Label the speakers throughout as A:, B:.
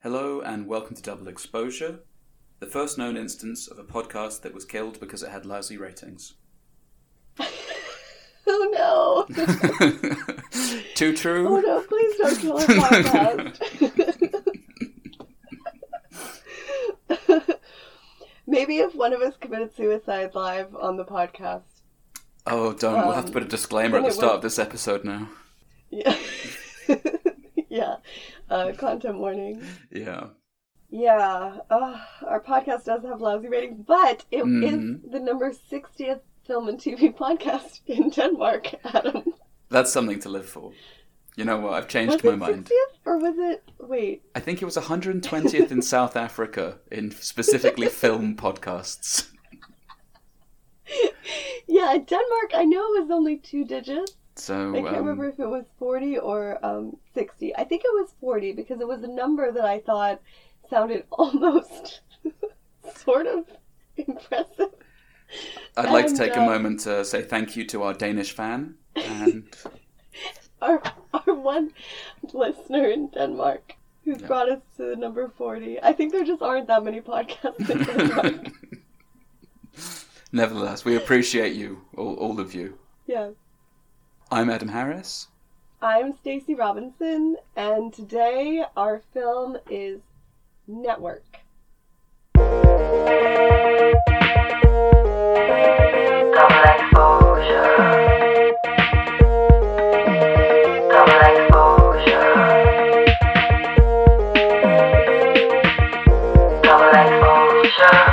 A: Hello and welcome to Double Exposure, the first known instance of a podcast that was killed because it had lousy ratings.
B: Oh no!
A: Too true?
B: Oh no, please don't kill our podcast. Maybe if one of us committed suicide live on the podcast.
A: Oh, don't. We'll have to put a disclaimer at the start of this episode now.
B: Yeah. Yeah. Content warning.
A: Yeah.
B: Yeah. Our podcast does have lousy ratings, but it is the number 60th film and TV podcast in Denmark, Adam.
A: That's something to live for. You know what? I've changed my mind.
B: 60th? Or was it... Wait.
A: I think it was 120th in South Africa in specifically film podcasts.
B: Yeah, Denmark, I know it was only 2 digits.
A: So
B: I can't remember if it was 40 or 60. I think it was 40 because it was a number that I thought sounded almost sort of impressive.
A: I'd like to take a moment to say thank you to our Danish fan and
B: our one listener in Denmark who's brought us to the number 40. I think there just aren't that many podcasts in Denmark.
A: Nevertheless, we appreciate you, all of you.
B: Yeah.
A: I'm Adam Harris.
B: I'm Stacey Robinson, and today our film is Network.
C: Double exposure. Double exposure. Double exposure.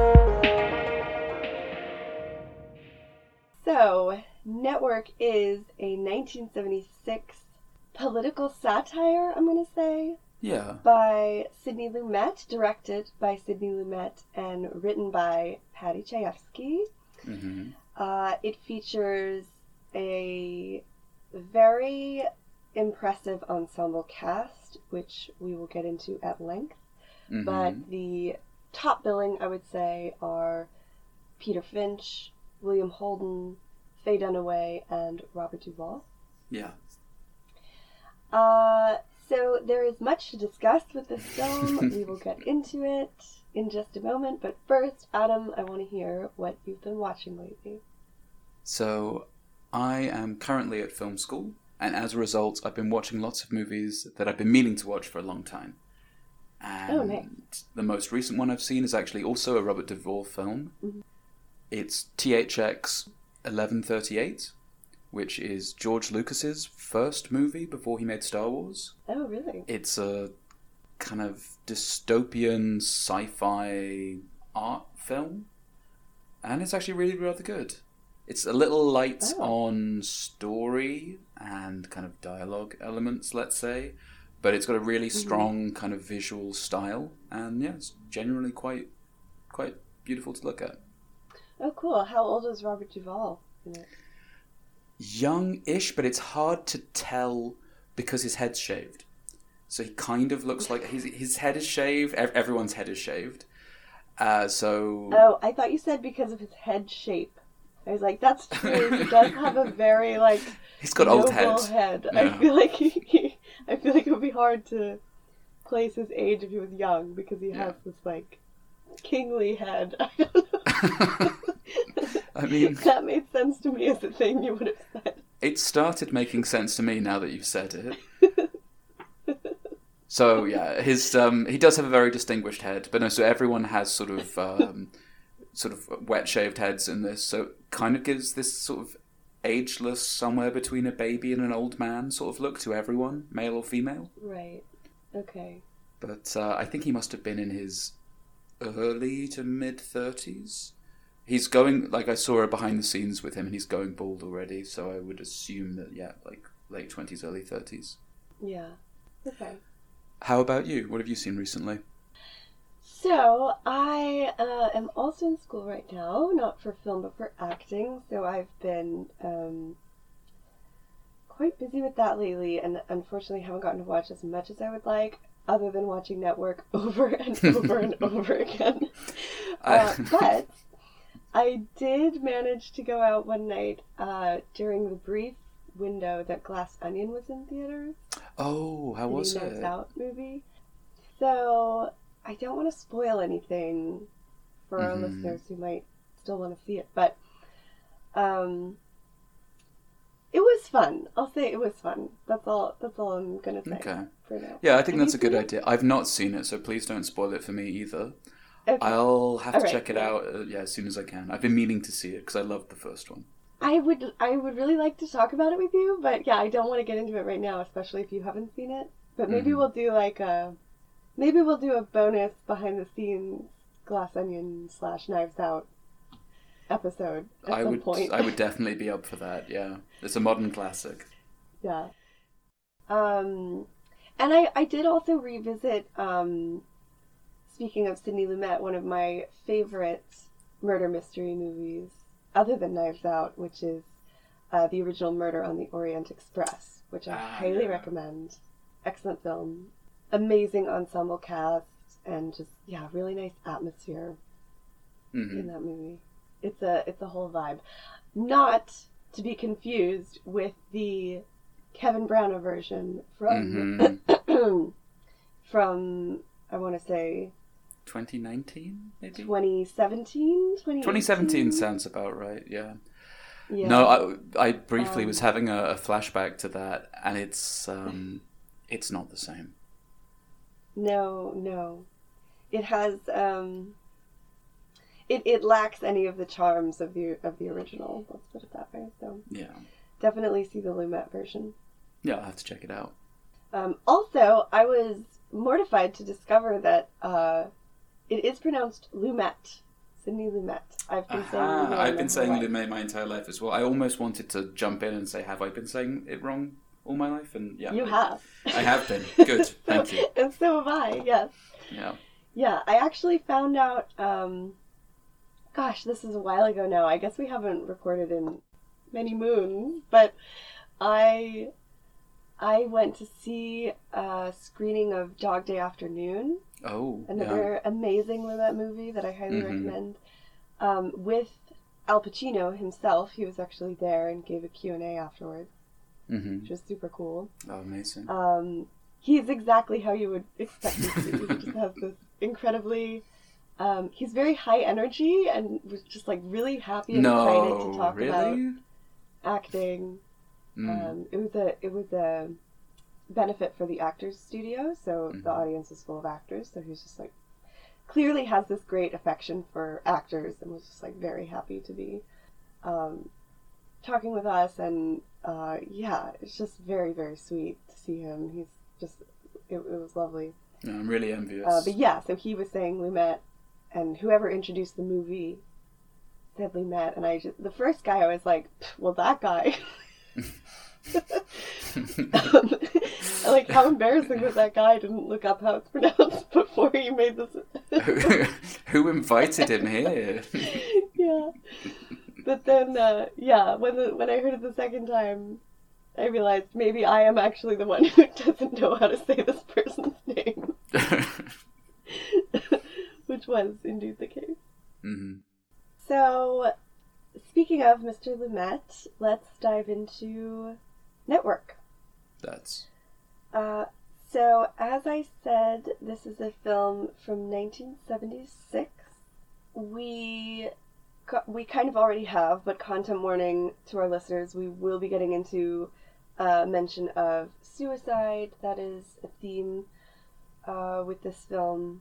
B: So, Network is a 1976 political satire, I'm going to say.
A: Yeah.
B: By Sidney Lumet, directed by Sidney Lumet, and written by Paddy Chayefsky.
A: Mm-hmm.
B: It features a very impressive ensemble cast, which we will get into at length.
A: Mm-hmm.
B: But the top billing, I would say, are Peter Finch, William Holden, Faye Dunaway, and Robert Duvall.
A: Yeah.
B: So there is much to discuss with this film. We will get into it in just a moment. But first, Adam, I want to hear what you've been watching lately.
A: So, I am currently at film school, and as a result, I've been watching lots of movies that I've been meaning to watch for a long time. And
B: nice.
A: The most recent one I've seen is actually also a Robert Duvall film. Mm-hmm. It's THX 1138, which is George Lucas's first movie before he made Star Wars.
B: Oh, really?
A: It's a kind of dystopian sci-fi art film, and it's actually really rather good. It's a little light on story and kind of dialogue elements, let's say, but it's got a really strong kind of visual style, and yeah, it's generally quite beautiful to look at.
B: Oh, cool. How old is Robert Duvall in it?
A: Young-ish, but it's hard to tell because his head's shaved. So he kind of looks like his head is shaved. Everyone's head is shaved.
B: Oh, I thought you said because of his head shape. I was like, that's true. He does have a very
A: he's got old
B: head.
A: Yeah.
B: I feel like it would be hard to place his age if he was young because he has this kingly head. I don't know.
A: I mean,
B: that made sense to me as a thing you would have said.
A: It started making sense to me now that you've said it. So yeah, his he does have a very distinguished head, but no. So everyone has sort of wet shaved heads in this, so it kind of gives this sort of ageless, somewhere between a baby and an old man sort of look to everyone, male or female.
B: Right. Okay.
A: But I think he must have been in his early to mid 30s. He's going, I saw a behind the scenes with him, and he's going bald already, so I would assume that, late 20s, early 30s.
B: Yeah. Okay.
A: How about you? What have you seen recently?
B: So, I am also in school right now, not for film, but for acting, so I've been quite busy with that lately, and unfortunately haven't gotten to watch as much as I would like, other than watching Network over and over and over again. But I did manage to go out one night during the brief window that Glass Onion was in theaters.
A: Oh, how was
B: the
A: it?
B: Knives Out movie. So I don't want to spoil anything for our
A: Mhm.
B: listeners who might still want to see it, but it was fun. I'll say it was fun. That's all I'm gonna say
A: Okay.
B: for now.
A: Yeah, I think
B: Have
A: that's a
B: you
A: good
B: seen it?
A: idea. I've not seen it, so please don't spoil it for me either.
B: Okay.
A: I'll have to
B: Alright,
A: check it
B: yeah.
A: out, as soon as I can. I've been meaning to see it because I loved the first one.
B: I would really like to talk about it with you, but yeah, I don't want to get into it right now, especially if you haven't seen it. But maybe
A: Mhm.
B: we'll do a bonus behind the scenes Glass Onion / Knives Out episode at some point.
A: I would definitely be up for that. Yeah, it's a modern classic.
B: Yeah. And I did also revisit, speaking of Sidney Lumet, one of my favorite murder mystery movies, other than Knives Out, which is the original Murder on the Orient Express, which I highly
A: yeah.
B: recommend. Excellent film. Amazing ensemble cast, and just, yeah, really nice atmosphere
A: Hmm.
B: in that movie. It's a whole vibe. Not to be confused with the Kevin Branagh version from
A: Hmm.
B: from I want to say
A: 2019, maybe.
B: 2017.
A: 2017 sounds about right. Yeah.
B: Yeah.
A: No, I briefly was having a flashback to that, and it's not the same.
B: No. It has it lacks any of the charms of the original. Let's put it that way. So
A: Yeah.
B: definitely see the Lumet version.
A: Yeah, I'll have to check it out.
B: Also, I was mortified to discover that it is pronounced Lumet. Sidney Lumet. I've been saying Lumet.
A: I've been saying
B: life.
A: Lumet my entire life as well. I almost wanted to jump in and say, have I been saying it wrong all my life? And yeah,
B: You have.
A: I have been. Good, thank you.
B: And so have I, yes.
A: Yeah.
B: Yeah, I actually found out, gosh, this is a while ago now. I guess we haven't recorded in many moons, but I went to see a screening of Dog Day Afternoon,
A: Oh,
B: another amazing Lumet movie that I highly recommend, with Al Pacino himself. He was actually there and gave a Q&A afterwards,
A: Mm-hmm.
B: which was super cool.
A: Oh, amazing.
B: He's exactly how you would expect him to be. He just has this incredibly... he's very high energy and was just like really happy and excited to talk about acting.
A: Mm.
B: It was a benefit for the Actors Studio, so the audience is full of actors. So he was just like clearly has this great affection for actors and was just like very happy to be talking with us. And yeah, it's just very, very sweet to see him. He's just it was lovely.
A: Yeah, I'm really envious.
B: But yeah, so he was saying Lumet, and whoever introduced the movie said Lumet, and the first guy I was like, well, that guy. Like, how embarrassing that that guy didn't look up how it's pronounced before he made this.
A: Who invited him here?
B: Yeah. But then, yeah, when I heard it the second time, I realized maybe I am actually the one who doesn't know how to say this person's name. Which was indeed the case.
A: Mm-hmm.
B: So, speaking of Mr. Lumet, let's dive into Network.
A: That's...
B: So, as I said, this is a film from 1976. We kind of already have, but content warning to our listeners, we will be getting into mention of suicide. That is a theme with this film.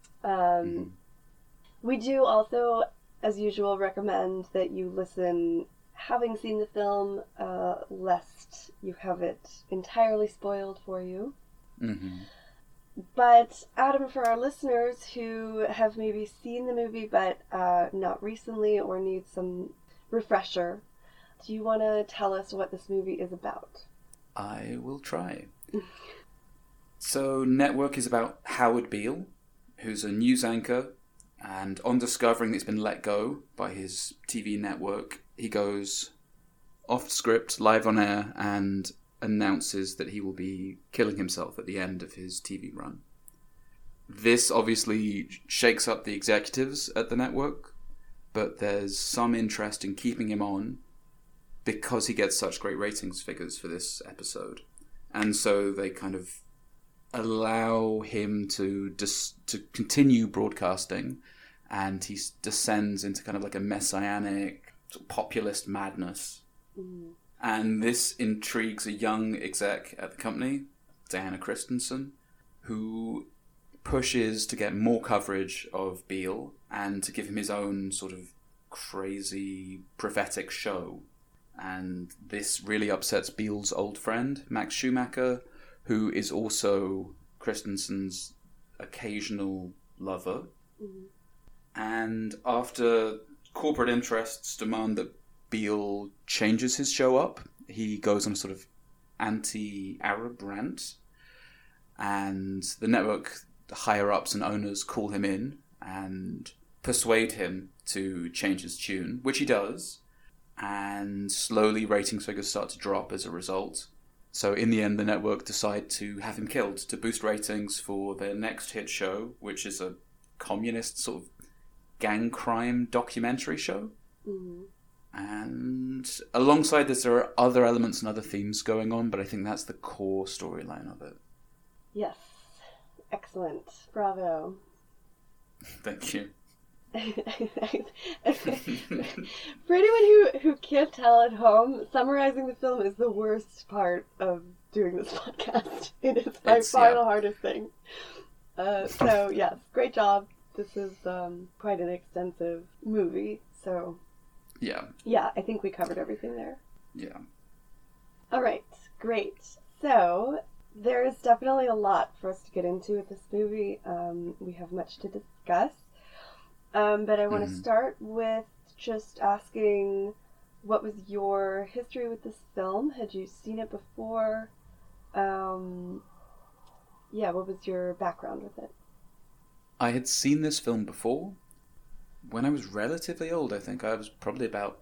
B: We do also, as usual, recommend that you listen having seen the film, lest you have it entirely spoiled for you.
A: Mm-hmm.
B: But, Adam, for our listeners who have maybe seen the movie but not recently or need some refresher, do you want to tell us what this movie is about?
A: I will try. So, Network is about Howard Beale, who's a news anchor, and on discovering that he's been let go by his TV network, he goes off script, live on air, and announces that he will be killing himself at the end of his TV run. This obviously shakes up the executives at the network, but there's some interest in keeping him on because he gets such great ratings figures for this episode. And so they kind of allow him to continue broadcasting, and he descends into kind of like a messianic sort of populist madness. Mm. And this intrigues a young exec at the company, Diana Christensen, who pushes to get more coverage of Beale and to give him his own sort of crazy prophetic show. And this really upsets Beale's old friend, Max Schumacher, who is also Christensen's occasional lover. Mm-hmm. And after corporate interests demand that Beale changes his show up, he goes on a sort of anti-Arab rant, and the network higher-ups and owners call him in and persuade him to change his tune, which he does, and slowly ratings figures start to drop as a result. So in the end, the network decide to have him killed to boost ratings for their next hit show, which is a communist sort of gang crime documentary show. Mm-hmm. And alongside this, there are other elements and other themes going on, but I think that's the core storyline of it.
B: Yes. Excellent. Bravo.
A: Thank you.
B: For anyone who can't tell at home, summarizing the film is the worst part of doing this podcast. It is by far the hardest thing. So, yes, great job. This is quite an extensive movie, so... Yeah, I think we covered everything there.
A: Yeah.
B: All right, great. So, there is definitely a lot for us to get into with this movie. We have much to discuss. But I want to start with just asking, what was your history with this film? Had you seen it before? What was your background with it?
A: I had seen this film before. When I was relatively old, I think I was probably about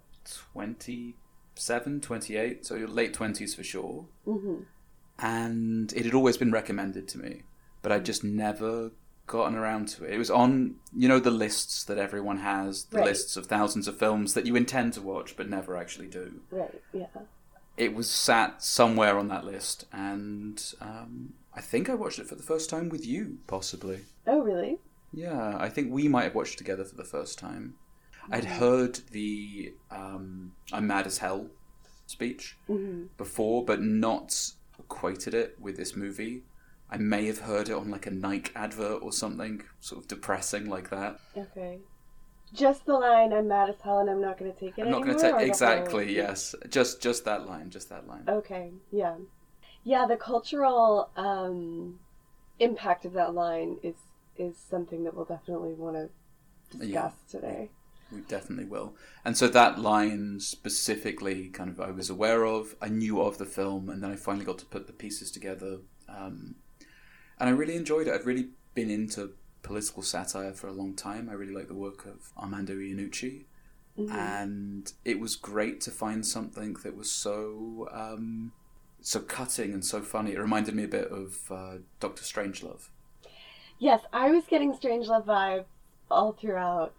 A: 27, 28, so late 20s for sure. Mm-hmm. And it had always been recommended to me, but I'd just never gotten around to it. It was on, the lists that everyone has, the lists of thousands of films that you intend to watch but never actually do.
B: Right, yeah.
A: It was sat somewhere on that list, and I think I watched it for the first time with you, possibly.
B: Oh, really?
A: Yeah, I think we might have watched it together for the first time. I'd heard the I'm Mad as Hell speech before, but not equated it with this movie. I may have heard it on like a Nike advert or something, sort of depressing like that.
B: Okay. Just the line, I'm mad as hell and I'm not going to take it anymore?
A: I'm not going to take... Exactly, yes. Just that line,
B: Okay, yeah. Yeah, the cultural impact of that line is something that we'll definitely want to discuss today.
A: We definitely will. And so that line specifically kind of I was aware of, I knew of the film, and then I finally got to put the pieces together. And I really enjoyed it. I've really been into political satire for a long time. I really like the work of Armando Iannucci. Mm-hmm. And it was great to find something that was so cutting and so funny. It reminded me a bit of Dr. Strangelove.
B: Yes, I was getting Strangelove vibes all throughout.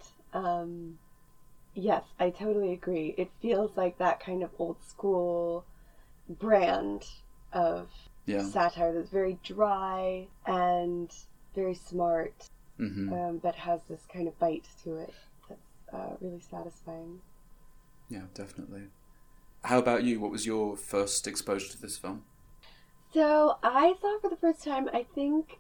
B: Yes, I totally agree. It feels like that kind of old school brand of satire that's very dry and very smart, but has this kind of bite to it that's really satisfying.
A: Yeah, definitely. How about you? What was your first exposure to this film?
B: So I saw it for the first time, I think,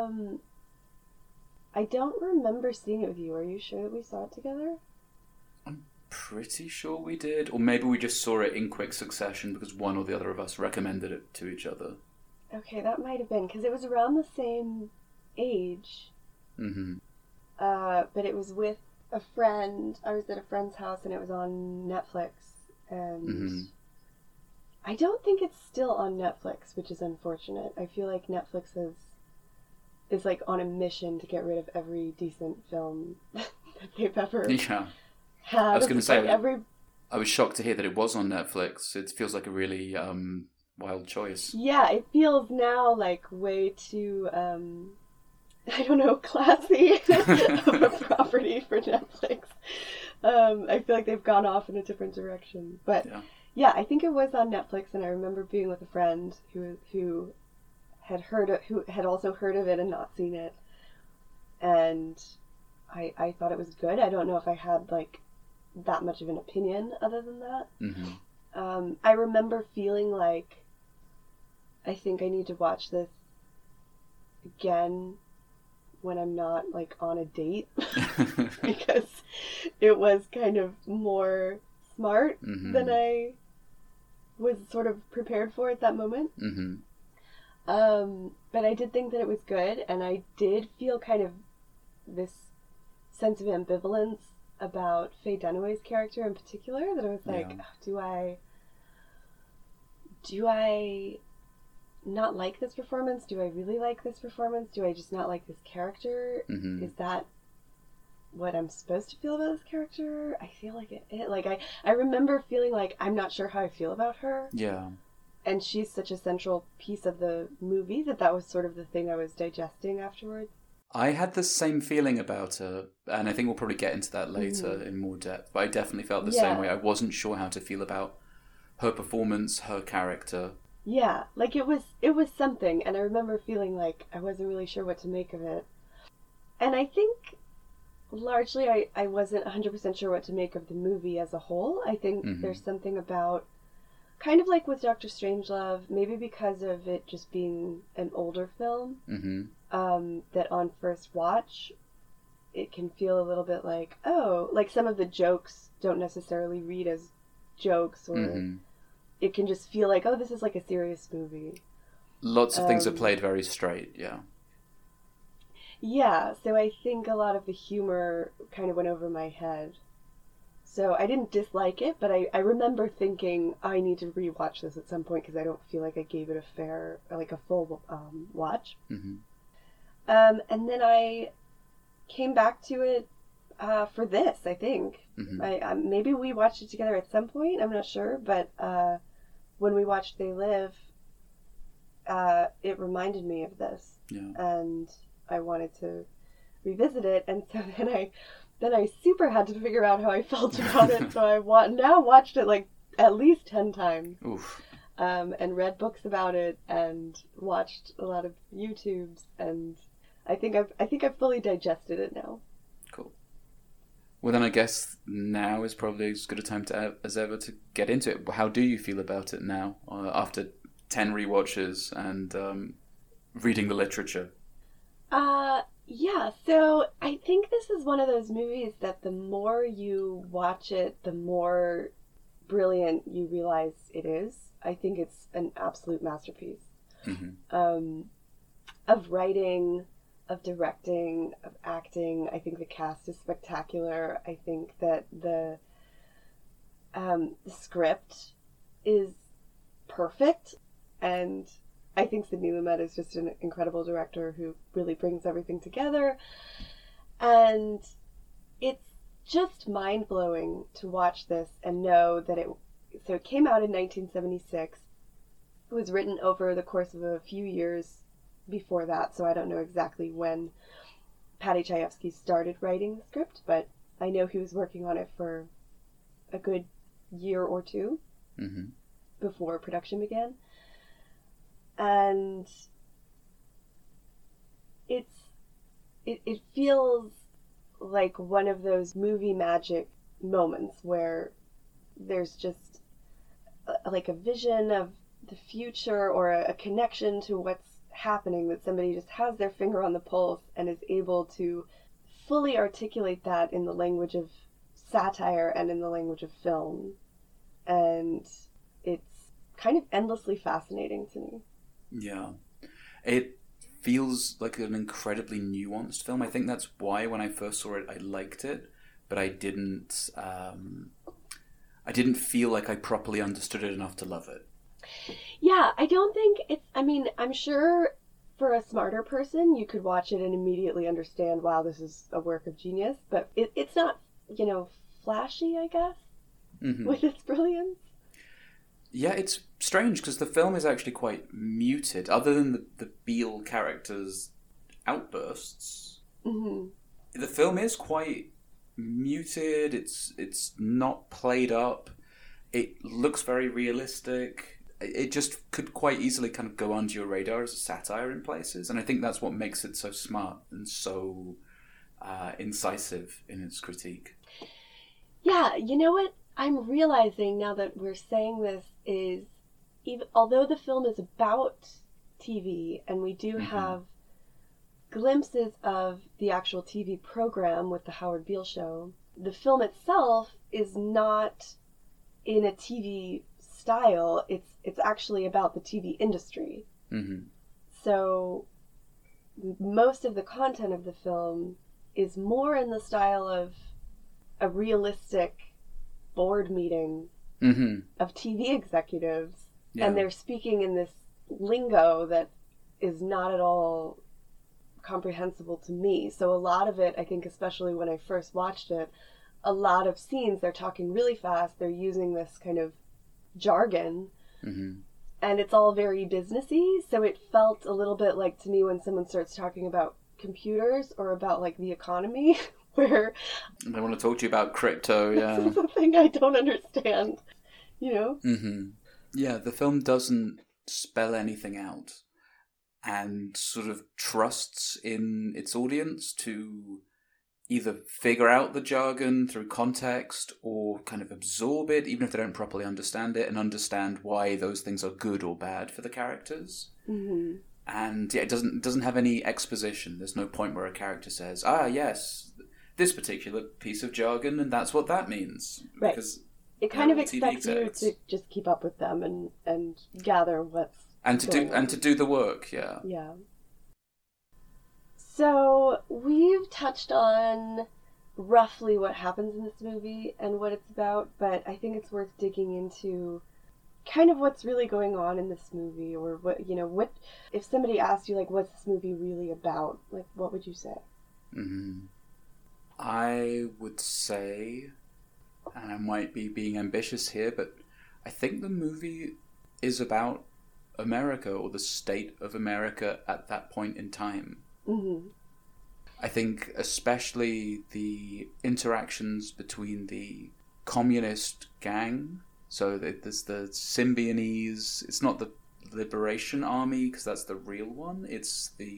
B: I don't remember seeing it with you. Are you sure that we saw it together?
A: I'm pretty sure we did. Or maybe we just saw it in quick succession because one or the other of us recommended it to each other.
B: Okay, that might have been, because it was around the same age. Mm-hmm. But it was with a friend. I was at a friend's house and it was on Netflix. And I don't think it's still on Netflix, which is unfortunate. I feel like Netflix is like on a mission to get rid of every decent film that they've ever had.
A: I was going to say, I was shocked to hear that it was on Netflix. It feels like a really wild choice.
B: Yeah, it feels now like way too, I don't know, classy of a property for Netflix. I feel like they've gone off in a different direction. But yeah, I think it was on Netflix, and I remember being with a friend who who had also heard of it and not seen it, and I thought it was good. I don't know if I had like that much of an opinion other than that.
A: Mm-hmm.
B: I remember feeling like I think I need to watch this again when I'm not like on a date because it was kind of more smart
A: mm-hmm.
B: than I was sort of prepared for at that moment.
A: Mm-hmm.
B: But I did think that it was good, and I did feel kind of this sense of ambivalence about Faye Dunaway's character in particular, that I was like,
A: yeah.
B: do I not like this performance? Do I really like this performance? Do I just not like this character?
A: Mm-hmm.
B: Is that what I'm supposed to feel about this character? I feel like I remember feeling like I'm not sure how I feel about her.
A: Yeah.
B: And she's such a central piece of the movie that was sort of the thing I was digesting afterwards.
A: I had the same feeling about her, and I think we'll probably get into that later in more depth, but I definitely felt the same way. I wasn't sure how to feel about her performance, her character.
B: Yeah, like it was something, and I remember feeling like I wasn't really sure what to make of it. And I think largely I wasn't 100% sure what to make of the movie as a whole. I think there's something about, kind of like with Dr. Strangelove, maybe because of it just being an older film, that on first watch, it can feel a little bit like, oh, like some of the jokes don't necessarily read as jokes, or it can just feel like, oh, this is like a serious movie.
A: Lots of things are played very straight, yeah.
B: Yeah, so I think a lot of the humor kind of went over my head. So I didn't dislike it, but I remember thinking, I need to rewatch this at some point because I don't feel like I gave it a full watch. And then I came back to it for this, I think. Maybe we watched it together at some point, I'm not sure, but when we watched They Live, it reminded me of this.
A: Yeah.
B: And I wanted to revisit it, and so then I super had to figure out how I felt about it, so I now watched it like at least 10 times.
A: Oof.
B: And read books about it, and watched a lot of YouTubes, and I think I've fully digested it now.
A: Cool. Well, then I guess now is probably as good a time as ever to get into it. How do you feel about it now, after 10 rewatches and reading the literature?
B: Yeah, so I think this is one of those movies that the more you watch it, the more brilliant you realize it is. I think it's an absolute masterpiece. Of writing, of directing, of acting. I think the cast is spectacular. I think that the script is perfect, and I think Sidney Lumet is just an incredible director who really brings everything together. And it's just mind-blowing to watch this and know that it came out in 1976. It was written over the course of a few years before that, so I don't know exactly when Paddy Chayefsky started writing the script, but I know he was working on it for a good year or two before production began. And it feels like one of those movie magic moments where there's just like a vision of the future, or a connection to what's happening, that somebody just has their finger on the pulse and is able to fully articulate that in the language of satire and in the language of film. And it's kind of endlessly fascinating to me.
A: Yeah. It feels like an incredibly nuanced film. I think that's why when I first saw it I liked it, but I didn't feel like I properly understood it enough to love it.
B: Yeah, I don't think it's, I mean, I'm sure for a smarter person you could watch it and immediately understand, wow, this is a work of genius, but it's not, flashy, I guess, with its brilliance.
A: Yeah, it's strange because the film is actually quite muted. Other than the Beale character's outbursts, the film is quite muted. It's not played up. It looks very realistic. it just could quite easily kind of go under your radar as a satire in places, and I think that's what makes it so smart and so incisive in its critique.
B: Yeah, you know what I'm realizing now that we're saying this is, even although the film is about TV and we do have glimpses of the actual TV program with the Howard Beale show, the film itself is not in a TV style. It's actually about the TV industry.
A: Mm-hmm.
B: So most of the content of the film is more in the style of a realistic board meeting of TV executives, and they're speaking in this lingo that is not at all comprehensible to me. So a lot of it, I think, especially when I first watched it, a lot of scenes, they're talking really fast, they're using this kind of jargon, and it's all very businessy, so it felt a little bit like, to me, when someone starts talking about computers or about like the economy, where
A: they want to talk to you about crypto.
B: This is a thing I don't understand, you know?
A: Yeah, the film doesn't spell anything out and sort of trusts in its audience to either figure out the jargon through context or kind of absorb it, even if they don't properly understand it, and understand why those things are good or bad for the characters. And yeah, it doesn't have any exposition. There's no point where a character says, yes, this particular piece of jargon, and that's what that means.
B: Right.
A: Because
B: it kind of expects you to just keep up with them and gather what's
A: to do the work.
B: Yeah. So we've touched on roughly what happens in this movie and what it's about, but I think it's worth digging into kind of what's really going on in this movie, or what if somebody asked you, like, what's this movie really about? Like, what would you say?
A: I would say, and I might be being ambitious here, but I think the movie is about America, or the state of America at that point in time. I think especially the interactions between the communist gang. So there's the Symbionese. It's not the Liberation Army, because that's the real one. It's the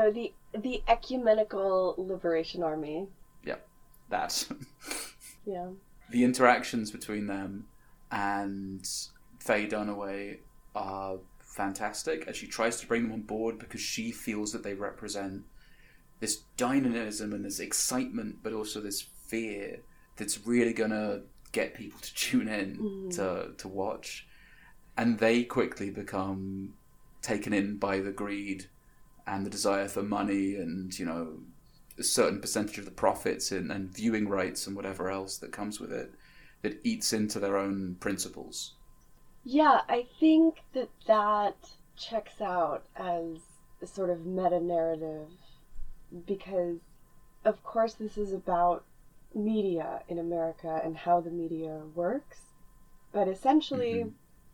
B: the Ecumenical Liberation Army.
A: Yeah, that.
B: Yeah.
A: The interactions between them and Faye Dunaway are fantastic, and she tries to bring them on board because she feels that they represent this dynamism and this excitement, but also this fear that's really gonna get people to tune in to watch. And they quickly become taken in by the greed and the desire for money, and a certain percentage of the profits and viewing rights and whatever else that comes with it, that eats into their own principles.
B: Yeah, I think that checks out as a sort of meta-narrative, because of course this is about media in America and how the media works, but essentially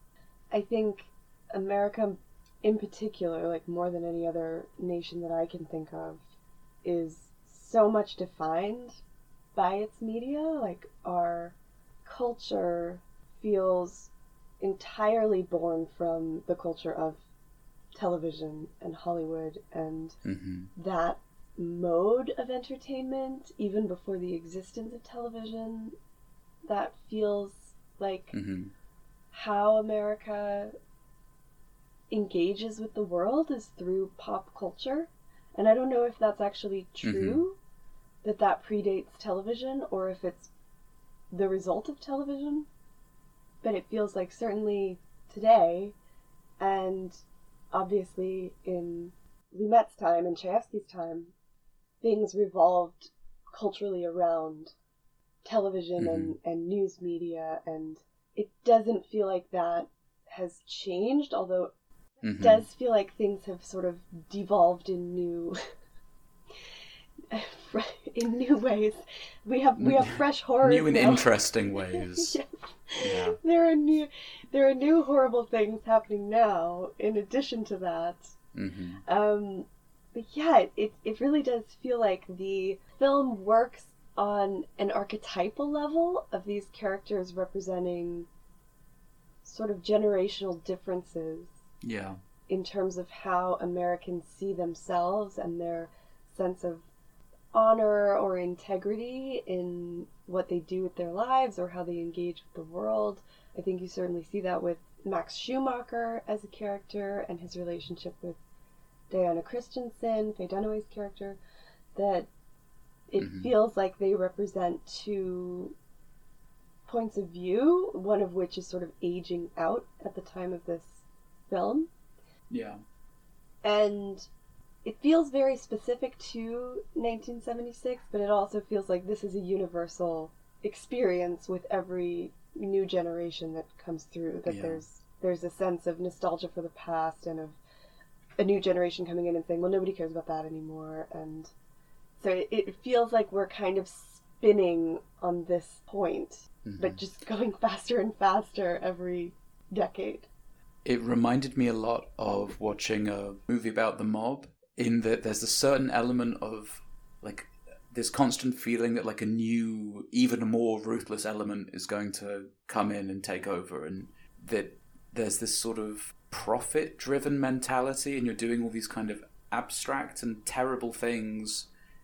B: I think America in particular, like more than any other nation that I can think of, is so much defined by its media. Like, our culture feels entirely born from the culture of television and Hollywood, and that mode of entertainment, even before the existence of television, that feels like how America engages with the world is through pop culture. And I don't know if that's actually true, that predates television, or if it's the result of television, but it feels like certainly today, and obviously in Lumet's time and Chayefsky's time, things revolved culturally around television and news media, and it doesn't feel like that has changed, although it does feel like things have sort of devolved in new ways. We have fresh horrors
A: new and
B: now.
A: Interesting ways.
B: Yes.
A: Yeah.
B: There are new horrible things happening now in addition to that. But yeah, it really does feel like the film works on an archetypal level of these characters representing sort of generational differences
A: Yeah.
B: in terms of how Americans see themselves and their sense of honor or integrity in what they do with their lives or how they engage with the world. I think you certainly see that with Max Schumacher as a character and his relationship with Diana Christensen, Faye Dunaway's character, that it feels like they represent two points of view, one of which is sort of aging out at the time of this film.
A: Yeah.
B: And it feels very specific to 1976, but it also feels like this is a universal experience with every new generation that comes through, that there's a sense of nostalgia for the past and of a new generation coming in and saying, well, nobody cares about that anymore. And so it feels like we're kind of spinning on this point, but just going faster and faster every decade.
A: It reminded me a lot of watching a movie about the mob, in that there's a certain element of like this constant feeling that like a new, even more ruthless element is going to come in and take over, and that there's this sort of profit-driven mentality, and you're doing all these kind of abstract and terrible things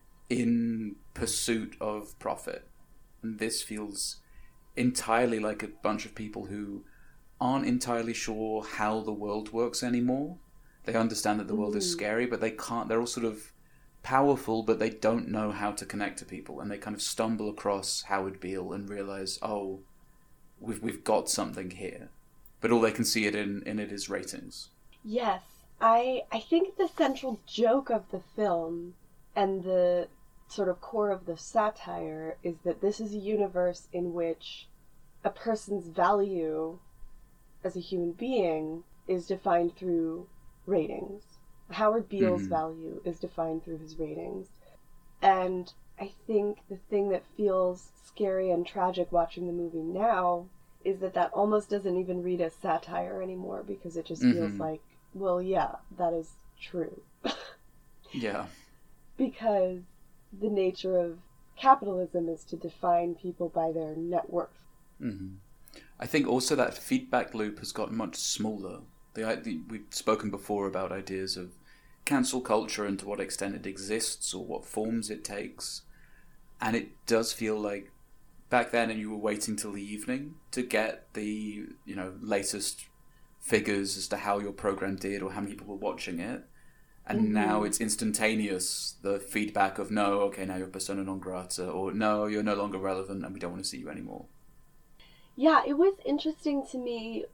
A: in pursuit of profit. And this feels entirely like a bunch of people who aren't entirely sure how the world works anymore. They understand that the world is scary, but they can't. They're all sort of powerful, but they don't know how to connect to people, and they kind of stumble across Howard Beale and realize, oh, we've got something here. But all they can see it in it is ratings.
B: Yes, I think the central joke of the film and the sort of core of the satire is that this is a universe in which a person's value as a human being is defined through ratings. Howard Beale's value is defined through his ratings. And I think the thing that feels scary and tragic watching the movie now is that almost doesn't even read as satire anymore, because it just feels like, well, yeah, that is true.
A: Yeah.
B: Because the nature of capitalism is to define people by their net worth.
A: I think also that feedback loop has gotten much smaller. We've spoken before about ideas of cancel culture and to what extent it exists or what forms it takes. And it does feel like back then, and you were waiting till the evening to get the, latest figures as to how your program did or how many people were watching it. And now it's instantaneous, the feedback of, no, okay, now you're persona non grata, or no, you're no longer relevant and we don't want to see you anymore.
B: Yeah, it was interesting to me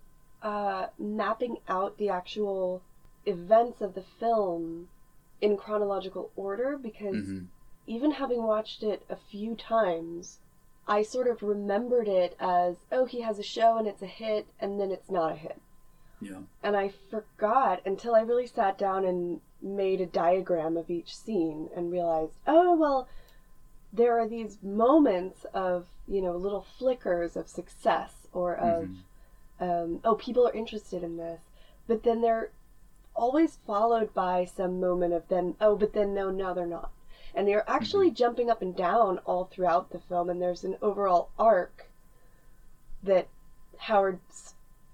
B: mapping out the actual events of the film in chronological order, because even having watched it a few times, I sort of remembered it as, oh, he has a show and it's a hit, and then it's not a hit.
A: Yeah.
B: And I forgot until I really sat down and made a diagram of each scene and realized, oh, well, there are these moments of, little flickers of success or of, oh, people are interested in this. But then they're always followed by some moment of then, oh, but then no, they're not. And they're actually jumping up and down all throughout the film, and there's an overall arc that Howard's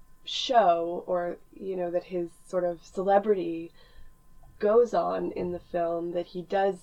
B: show, or, that his sort of celebrity goes on in the film, that he does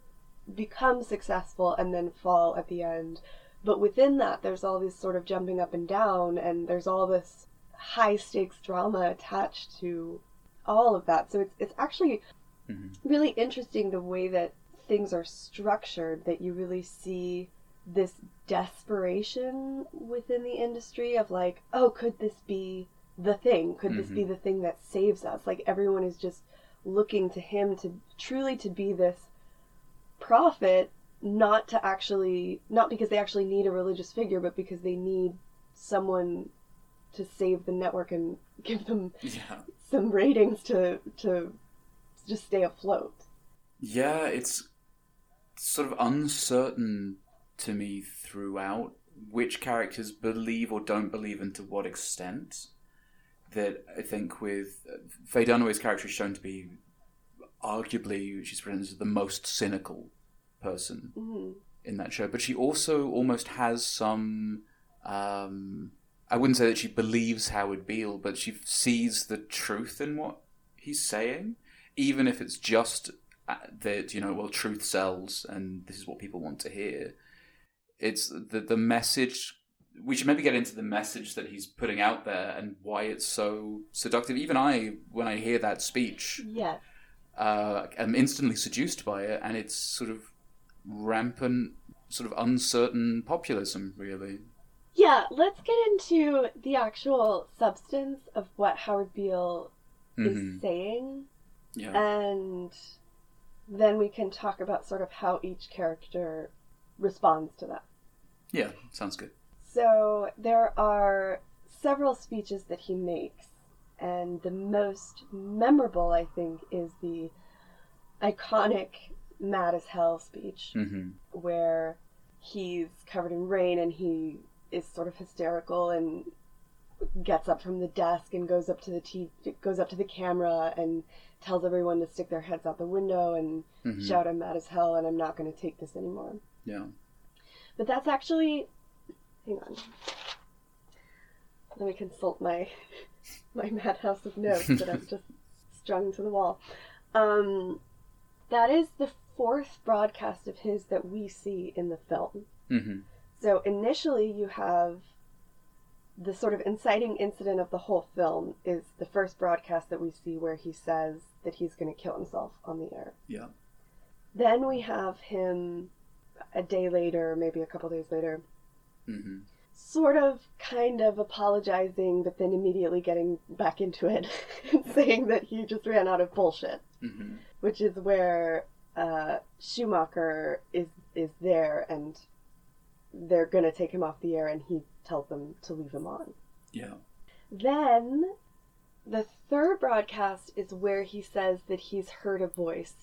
B: become successful and then fall at the end. But within that, there's all this sort of jumping up and down, and there's all this high-stakes drama attached to all of that. So it's actually really interesting the way that things are structured, that you really see this desperation within the industry of like, oh, could this be the thing? Could this be the thing that saves us? Like, everyone is just looking to him to truly to be this prophet, not because they actually need a religious figure, but because they need someone to save the network and give them some ratings to just stay afloat.
A: Yeah, it's sort of uncertain to me throughout which characters believe or don't believe and to what extent. That I think with Faye Dunaway's character is shown to be arguably, she's presented as the most cynical person in that show, but she also almost has some, I I wouldn't say that she believes Howard Beale, but she sees the truth in what he's saying, even if it's just that, well, truth sells and this is what people want to hear. It's the message. We should maybe get into the message that he's putting out there and why it's so seductive. Even when I hear that speech,
B: yes,
A: I'm instantly seduced by it, and it's sort of rampant, sort of uncertain populism, really.
B: Yeah, let's get into the actual substance of what Howard Beale is saying.
A: Yeah.
B: And then we can talk about sort of how each character responds to that.
A: Yeah, sounds good.
B: So there are several speeches that he makes, and the most memorable, I think, is the iconic Mad as Hell speech, where he's covered in rain and he is sort of hysterical and gets up from the desk and goes up to the camera and tells everyone to stick their heads out the window and shout, "I'm mad as hell and I'm not going to take this anymore."
A: Yeah.
B: But that's actually... Hang on. Let me consult my madhouse of notes that I've just strung to the wall. That is the fourth broadcast of his that we see in the film. So initially you have the sort of inciting incident of the whole film is the first broadcast that we see where he says that he's going to kill himself on the air.
A: Yeah.
B: Then we have him a day later, maybe a couple days later, sort of kind of apologizing, but then immediately getting back into it and saying that he just ran out of bullshit, which is where Schumacher is there and they're going to take him off the air and he tells them to leave him on.
A: Yeah.
B: Then the third broadcast is where he says that he's heard a voice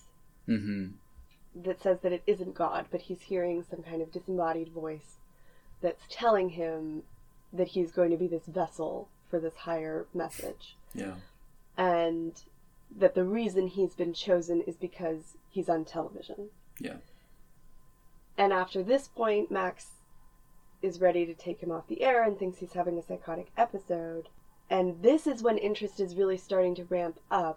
B: that says that it isn't God, but he's hearing some kind of disembodied voice that's telling him that he's going to be this vessel for this higher message.
A: Yeah.
B: And that the reason he's been chosen is because he's on television.
A: Yeah.
B: And after this point, Max is ready to take him off the air and thinks he's having a psychotic episode. And this is when interest is really starting to ramp up.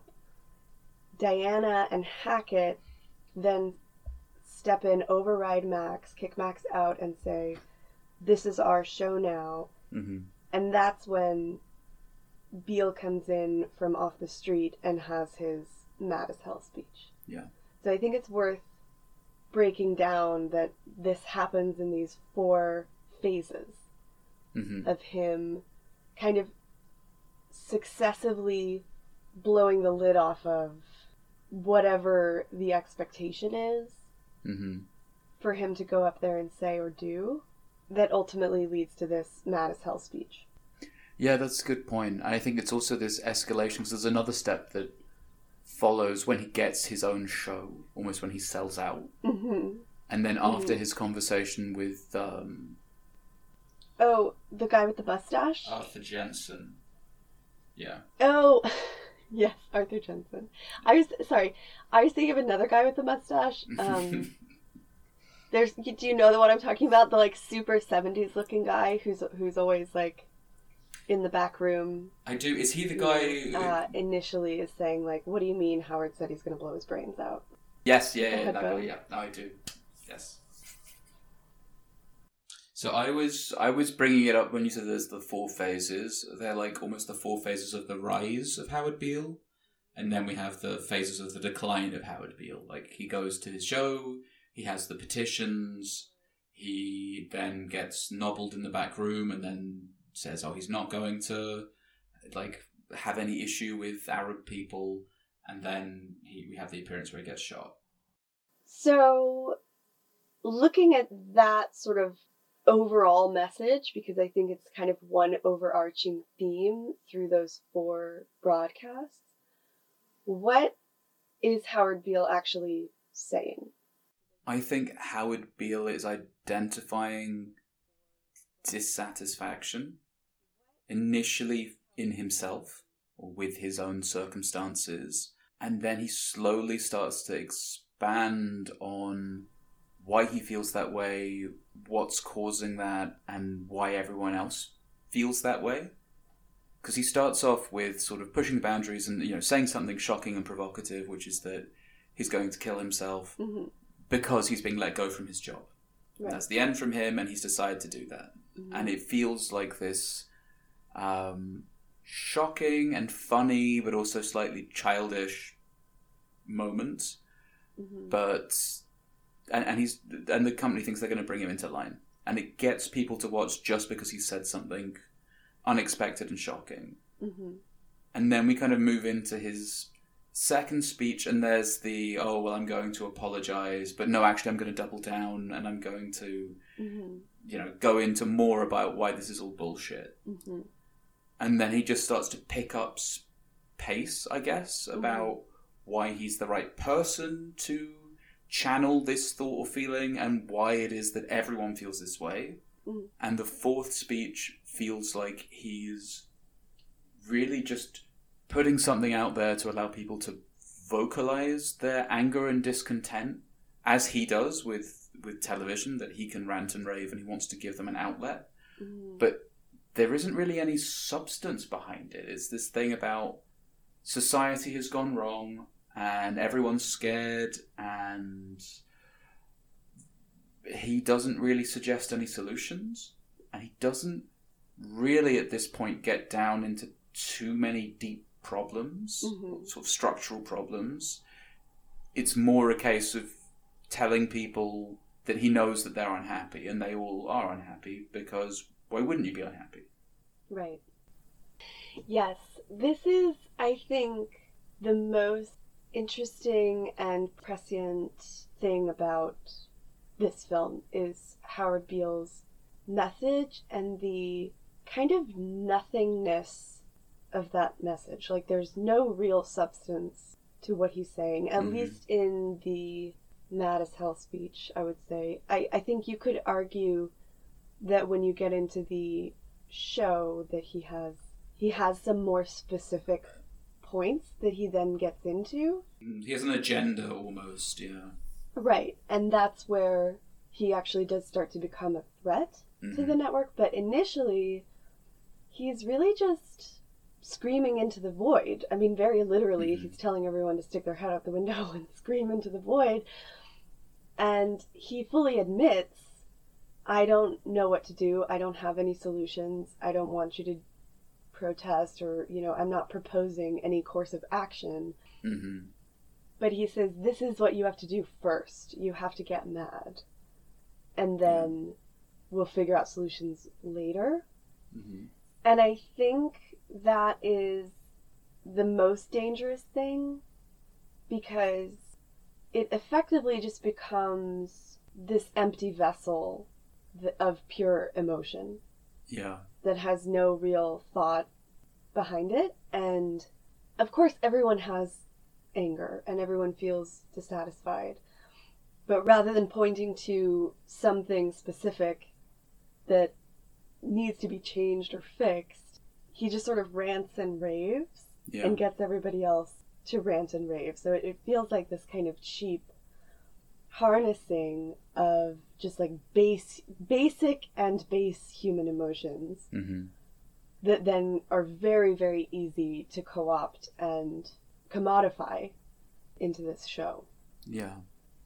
B: Diana and Hackett then step in, override Max, kick Max out, and say, "This is our show now." And that's when Beale comes in from off the street and has his Mad as Hell speech.
A: Yeah.
B: So I think it's worth breaking down that this happens in these 4 phases of him kind of successively blowing the lid off of whatever the expectation is for him to go up there and say or do, that ultimately leads to this Mad as Hell speech.
A: Yeah, that's a good point. I think it's also this escalation, because there's another step that follows when he gets his own show, almost when he sells out. And then after his conversation with...
B: Oh, the guy with the mustache?
A: Arthur Jensen. Yeah.
B: Oh, yes, Arthur Jensen. I was thinking of another guy with the mustache. Do you know the one I'm talking about? The like super 70s looking guy who's always like in the back room.
A: I do. Is he the guy who...
B: initially is saying like, "What do you mean Howard said he's going to blow his brains out?"
A: Yes, yeah, that guy, yeah. No, I do. Yes. So I was bringing it up when you said there's the 4 phases. They're like almost the 4 phases of the rise of Howard Beale. And then we have the phases of the decline of Howard Beale. Like, he goes to his show, he has the petitions, he then gets nobbled in the back room and then says, he's not going to, like, have any issue with Arab people. And then we have the appearance where he gets shot.
B: So, looking at that sort of overall message, because I think it's kind of one overarching theme through those 4 broadcasts, what is Howard Beale actually saying?
A: I think Howard Beale is identifying dissatisfaction, initially in himself, or with his own circumstances, and then he slowly starts to expand on why he feels that way, what's causing that, and why everyone else feels that way. Because he starts off with sort of pushing the boundaries and, saying something shocking and provocative, which is that he's going to kill himself because he's being let go from his job. Right. That's the end from him, and he's decided to do that. And it feels like this shocking and funny, but also slightly childish moment. But and the company thinks they're going to bring him into line, and it gets people to watch just because he said something unexpected and shocking. And then we kind of move into his second speech, and there's the, I'm going to apologize, but no, actually I'm going to double down, and I'm going to go into more about why this is all bullshit. And then he just starts to pick up pace, I guess, about why he's the right person to channel this thought or feeling, and why it is that everyone feels this way. And the fourth speech feels like he's really just putting something out there to allow people to vocalize their anger and discontent, as he does with television, that he can rant and rave and he wants to give them an outlet. But there isn't really any substance behind it. It's this thing about society has gone wrong and everyone's scared, and he doesn't really suggest any solutions, and he doesn't really at this point get down into too many deep problems, sort of structural problems. It's more a case of telling people that he knows that they're unhappy, and they all are unhappy, because why wouldn't you be unhappy?
B: Right. Yes, this is, I think, the most interesting and prescient thing about this film is Howard Beale's message and the kind of nothingness of that message. Like, there's no real substance to what he's saying, at least in the Mad as Hell speech, I would say. I think you could argue that when you get into the show that he has some more specific points that he then gets into.
A: He has an agenda almost, yeah.
B: Right, and that's where he actually does start to become a threat to the network, but initially he's really just screaming into the void. I mean, very literally, he's telling everyone to stick their head out the window and scream into the void, and he fully admits, I don't know what to do, I don't have any solutions, I don't want you to protest, or, I'm not proposing any course of action. But he says, this is what you have to do first. You have to get mad. And then we'll figure out solutions later. And I think that is the most dangerous thing, because it effectively just becomes this empty vessel of pure emotion.
A: Yeah.
B: That has no real thought behind it. And of course everyone has anger and everyone feels dissatisfied, but rather than pointing to something specific that needs to be changed or fixed, he just sort of rants and raves and gets everybody else to rant and rave. So it feels like this kind of cheap harnessing of just like basic and base human emotions that then are very, very easy to co-opt and commodify into this show.
A: Yeah.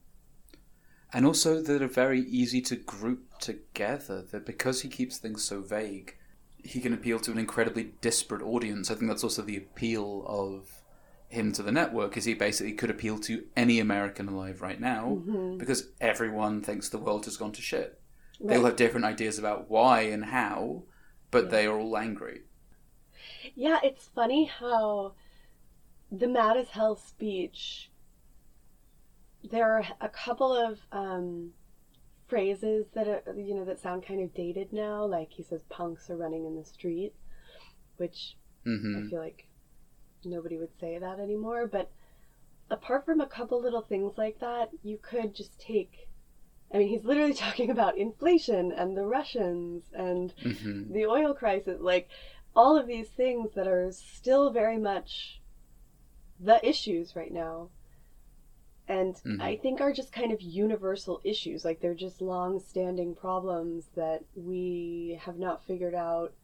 A: And also that are very easy to group together, that because he keeps things so vague, he can appeal to an incredibly disparate audience. I think that's also the appeal of him to the network, is he basically could appeal to any American alive right now, because everyone thinks the world has gone to shit. Right. They all have different ideas about why and how, but they are all angry.
B: Yeah, it's funny how the Mad as Hell speech, there are a couple of phrases that are, that sound kind of dated now. Like he says, punks are running in the street, which I feel like nobody would say that anymore. But apart from a couple little things like that, you could just take, he's literally talking about inflation and the Russians and the oil crisis, like all of these things that are still very much the issues right now. And I think are just kind of universal issues. Like they're just long-standing problems that we have not figured out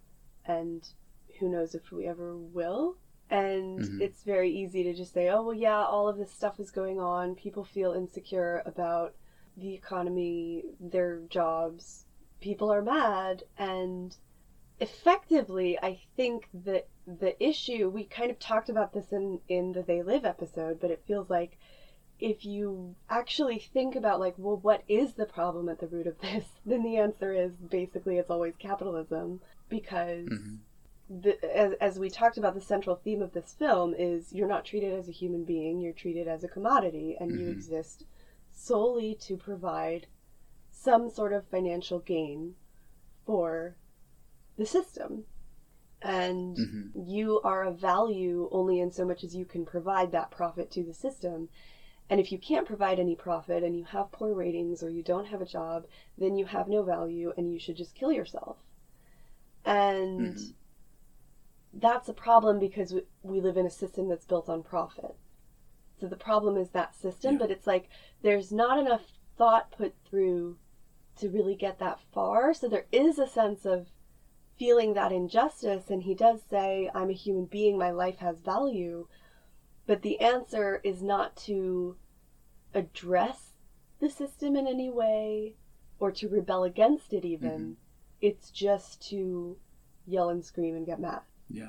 B: and who knows if we ever will. And
A: Mhm.
B: it's very easy to just say, oh, well, yeah, all of this stuff is going on. People feel insecure about the economy, their jobs. People are mad. And effectively, I think that the issue, we kind of talked about this in the They Live episode, but it feels like if you actually think about, like, well, what is the problem at the root of this, then the answer is basically it's always capitalism. Because as we talked about, the central theme of this film is you're not treated as a human being, you're treated as a commodity, and you exist solely to provide some sort of financial gain for the system. And you are of value only in so much as you can provide that profit to the system. And if you can't provide any profit and you have poor ratings or you don't have a job, then you have no value and you should just kill yourself. And that's a problem because we live in a system that's built on profit. So the problem is that system, but it's like there's not enough thought put through to really get that far. So there is a sense of feeling that injustice, and he does say, I'm a human being, my life has value. But the answer is not to address the system in any way or to rebel against it even. It's just to yell and scream and get mad.
A: Yeah.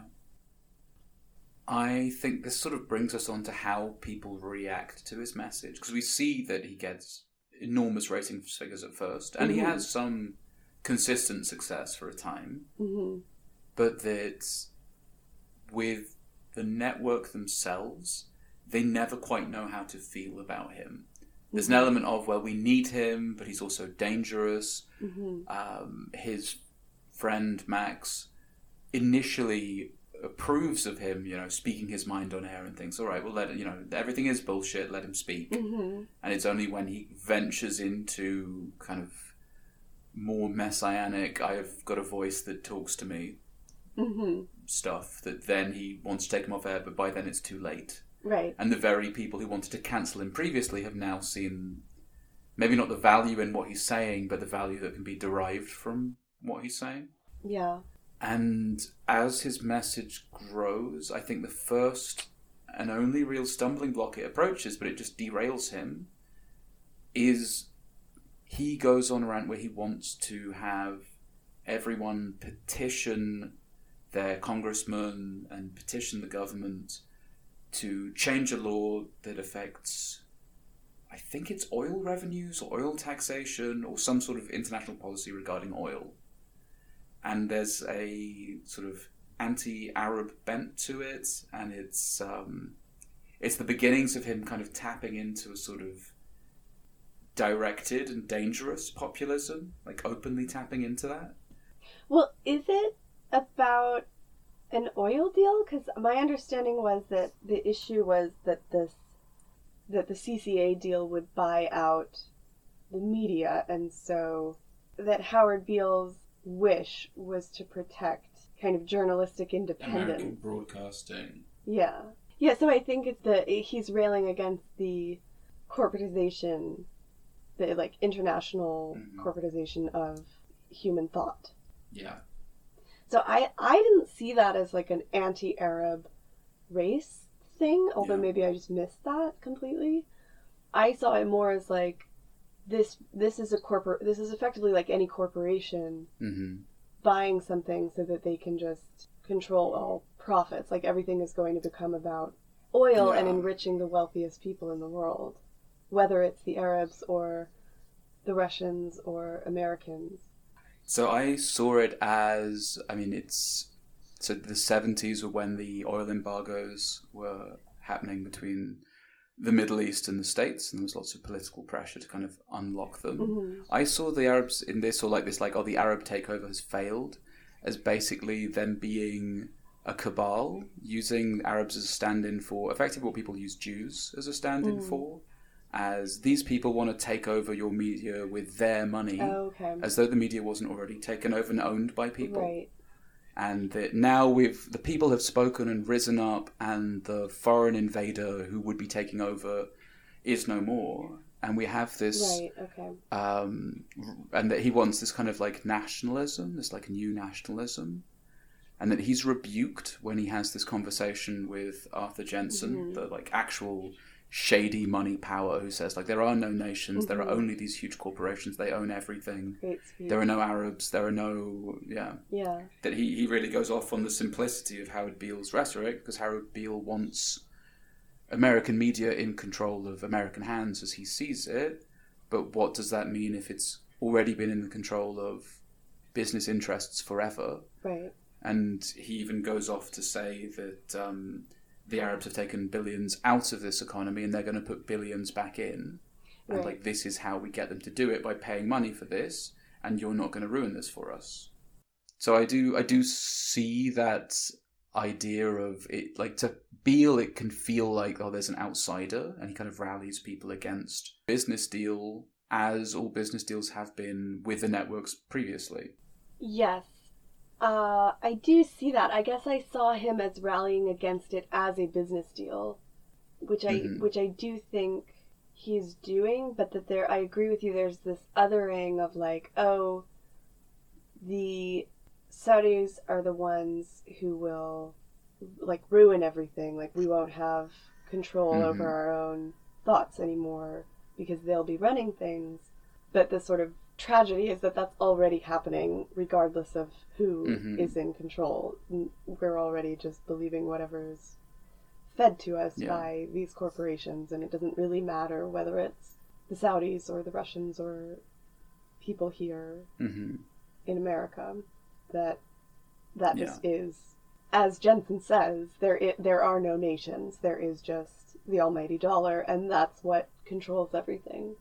A: I think this sort of brings us on to how people react to his message, because we see that he gets enormous rating figures at first, and he has some consistent success for a time, but that with the network themselves, they never quite know how to feel about him. There's an element of, well, we need him, but he's also dangerous. His friend Max initially approves of him, speaking his mind on air and thinks, all right, well, everything is bullshit, let him speak. And it's only when he ventures into kind of more messianic, I've got a voice that talks to me stuff, that then he wants to take him off air, but by then it's too late.
B: Right.
A: And the very people who wanted to cancel him previously have now seen maybe not the value in what he's saying, but the value that can be derived from what he's saying.
B: Yeah.
A: And as his message grows, I think the first and only real stumbling block it approaches, but it just derails him, is he goes on a rant where he wants to have everyone petition their congressman and petition the government to change a law that affects, I think it's oil revenues or oil taxation or some sort of international policy regarding oil. And there's a sort of anti-Arab bent to it, and it's the beginnings of him kind of tapping into a sort of directed and dangerous populism, like openly tapping into that.
B: Well, is it about an oil deal? Because my understanding was that the issue was that the CCA deal would buy out the media, and so that Howard Beale's wish was to protect kind of journalistic independence.
A: American broadcasting.
B: Yeah. Yeah, so I think he's railing against the corporatization, the like international corporatization of human thought.
A: Yeah.
B: So I didn't see that as like an anti-Arab race thing, although maybe I just missed that completely. I saw it more as like this is effectively like any corporation buying something so that they can just control all profits. Like everything is going to become about oil and enriching the wealthiest people in the world, whether it's the Arabs or the Russians or Americans.
A: So I saw it as, so the 70s were when the oil embargoes were happening between the Middle East and the States, and there was lots of political pressure to kind of unlock them. I saw the Arabs in this, or like this, like, the Arab takeover has failed, as basically them being a cabal, using Arabs as a stand-in for, effectively what people use Jews as a stand-in for, as these people want to take over your media with their money, as though the media wasn't already taken over and owned by people.
B: Right.
A: And that now the people have spoken and risen up, and the foreign invader who would be taking over is no more. And we have this, and that he wants this kind of like nationalism, this like new nationalism, and that he's rebuked when he has this conversation with Arthur Jensen, the like actual shady money power, who says like there are no nations, there are only these huge corporations, they own everything. There are no Arabs, there are no that he really goes off on the simplicity of Howard Beale's rhetoric, because Howard Beale wants American media in control of American hands as he sees it, but what does that mean if it's already been in the control of business interests forever?
B: Right.
A: And he even goes off to say that the Arabs have taken billions out of this economy and they're going to put billions back in. And like, this is how we get them to do it, by paying money for this, and you're not going to ruin this for us. So I do see that idea of it, like, to Beale, it can feel like, oh, there's an outsider, and he kind of rallies people against business deal, as all business deals have been with the networks previously.
B: Yes. I do see that. I guess I saw him as rallying against it as a business deal, which I do think he's doing, but that I agree with you, there's this othering of like, oh, the Saudis are the ones who will like ruin everything, like we won't have control over our own thoughts anymore because they'll be running things. But the sort of tragedy is that that's already happening regardless of who is in control. We're already just believing whatever is fed to us by these corporations, and it doesn't really matter whether it's the Saudis or the Russians or people here in America. That just is, as Jensen says, there are no nations. There is just the almighty dollar, and that's what controls everything.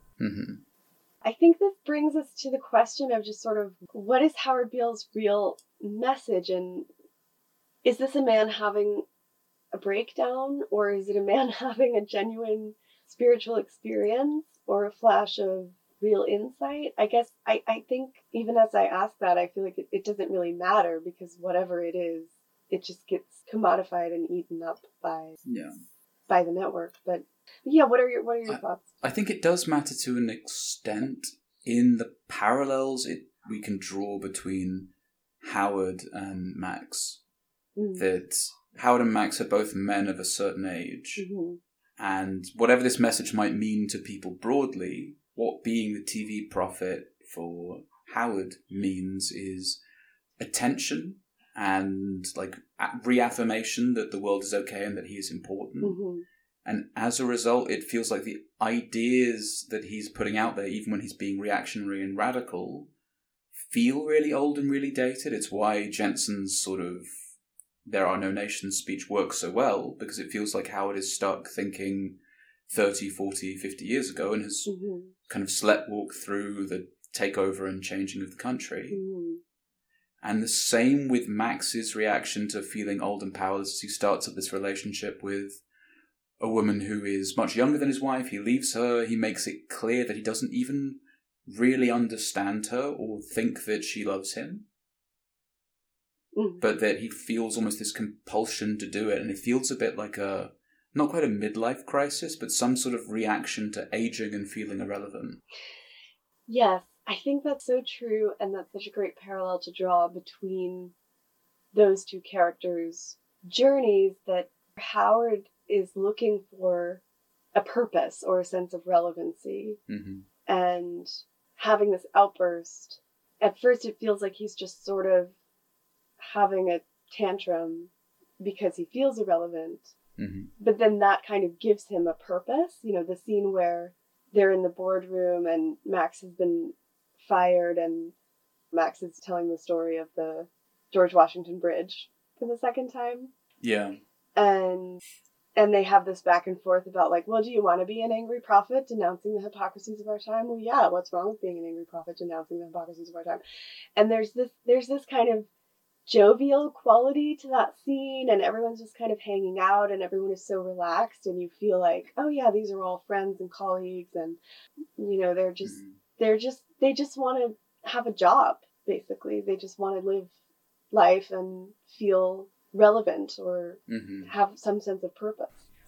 B: I think this brings us to the question of just sort of, what is Howard Beale's real message? And is this a man having a breakdown, or is it a man having a genuine spiritual experience or a flash of real insight? I guess I think even as I ask that, I feel like it doesn't really matter, because whatever it is, it just gets commodified and eaten up by the network. But yeah, what are your thoughts?
A: I think it does matter to an extent in the parallels we can draw between Howard and Max. That Howard and Max are both men of a certain age, and whatever this message might mean to people broadly, what being the TV prophet for Howard means is attention and like reaffirmation that the world is okay and that he is important. And as a result, it feels like the ideas that he's putting out there, even when he's being reactionary and radical, feel really old and really dated. It's why Jensen's sort of "there are no nations" speech works so well, because it feels like Howard is stuck thinking 30, 40, 50 years ago and has kind of sleptwalked through the takeover and changing of the country. And the same with Max's reaction to feeling old and powerless as he starts up this relationship with a woman who is much younger than his wife. He leaves her. He makes it clear that he doesn't even really understand her or think that she loves him. But that he feels almost this compulsion to do it. And it feels a bit like not quite a midlife crisis, but some sort of reaction to aging and feeling irrelevant.
B: Yes, I think that's so true, and that's such a great parallel to draw between those two characters' journeys, that Howard is looking for a purpose or a sense of relevancy. And having this outburst, at first it feels like he's just sort of having a tantrum because he feels irrelevant. But then that kind of gives him a purpose. You know, the scene where they're in the boardroom and Max has been fired and Max is telling the story of the George Washington Bridge for the second time. And they have this back and forth about like, well, do you want to be an angry prophet denouncing the hypocrisies of our time? Well, yeah, what's wrong with being an angry prophet denouncing the hypocrisies of our time? And there's this kind of jovial quality to that scene, and everyone's just kind of hanging out and everyone is so relaxed, and you feel like, oh yeah, these are all friends and colleagues, and you know, they just want to have a job, basically. They just want to live life and feel relevant or have some sense of purpose.